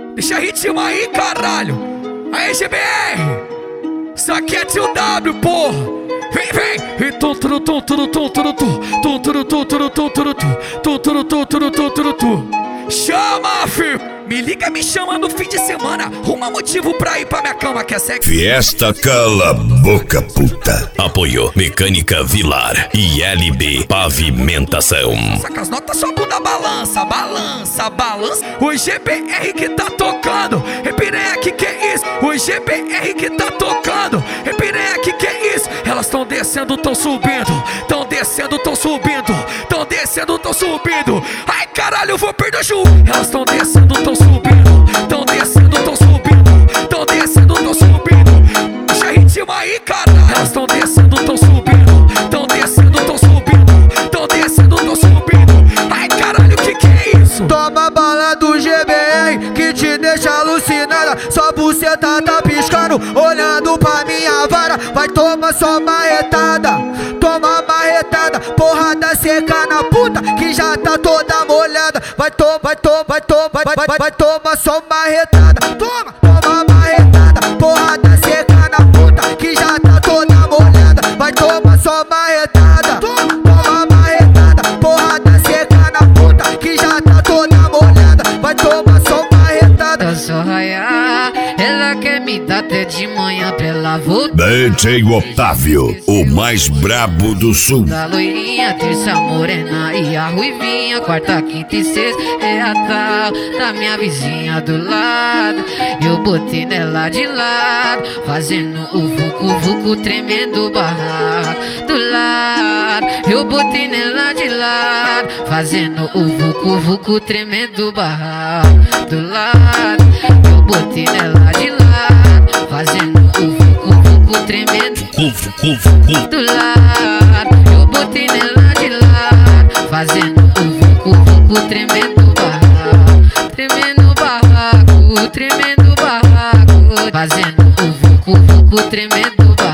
Deixa ritmo aí, caralho. Aí, GBR. Isso aqui é tio W, porra. Vem, vem. E tum, tum, tum, tum, tum, tum, tum, tum, tum, tum, tum, tum, tum, tum, tum, tum, tum, tum, tum. Chama, filho. Me liga, me chama no fim de semana. Arruma motivo pra ir pra minha cama, que é sexy. Fiesta Cala Boca Puta. Apoio Mecânica Vilar e LB Pavimentação. Saca as notas, sua bunda balança, balança, balança. O GBR que tá tocando. Repireia, que é isso? O GBR que tá tocando. Repireia, que é isso? Elas tão descendo, tão subindo. Tão descendo, tão subindo. Tão descendo, tão subindo. Ai, caralho, eu vou perder o juízo. Elas tão descendo, tão subindo. Tão descendo, tão subindo. Tão descendo, tão subindo. Deixa ritmo aí, caralho. Elas tão descendo, tão subindo. Tão descendo, tão subindo. Tão descendo, tão subindo. Ai, caralho, que é isso? Toma a bala do GBR que te deixa alucinada. Sua buceta tá piscando, olhando pra minha vara. Vai tomar só marretada, toma marretada. Porrada seca na puta que já tá toda molhada. Vai tomar só marretada. Toma marretada. Porrada seca na puta que já tá toda molhada. Vai tomar só marretada. Toma marretada. Porrada seca na puta que já tá toda molhada. Vai tomar só marretada. Eu sou raiar, ela quer me dar até de manhã pra ela voltar. DJ Otávio, o mais brabo do sul. Da loirinha, terça morena e a ruivinha. Quarta, quinta e sexta é a tal da minha vizinha do lado. Eu botei nela de lado, fazendo o vucu-vucu, tremendo barraco do lado. Eu botei nela de lado, fazendo o vucu-vucu, tremendo barraco do lado. Eu botei nela de lado, fazendo o vucu-vucu, tremendo do lado. Eu botei nela de lado, fazendo o vucu-vucu, tremendo barraco, tremendo barraco, tremendo barraco, fazendo o vucu-vucu, tremendo barraco.